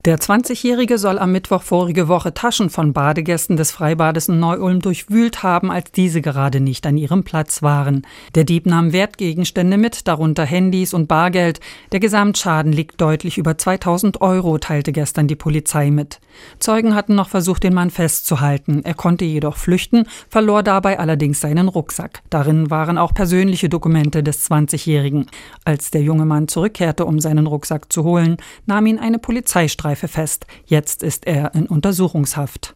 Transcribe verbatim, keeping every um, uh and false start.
Der zwanzigjährige soll am Mittwoch vorige Woche Taschen von Badegästen des Freibades in Neu-Ulm durchwühlt haben, als diese gerade nicht an ihrem Platz waren. Der Dieb nahm Wertgegenstände mit, darunter Handys und Bargeld. Der Gesamtschaden liegt deutlich über zweitausend Euro, teilte gestern die Polizei mit. Zeugen hatten noch versucht, den Mann festzuhalten. Er konnte jedoch flüchten, verlor dabei allerdings seinen Rucksack. Darin waren auch persönliche Dokumente des zwanzigjährigen. Als der junge Mann zurückkehrte, um seinen Rucksack zu holen, nahm ihn eine Polizeistreife fest. Jetzt ist er in Untersuchungshaft.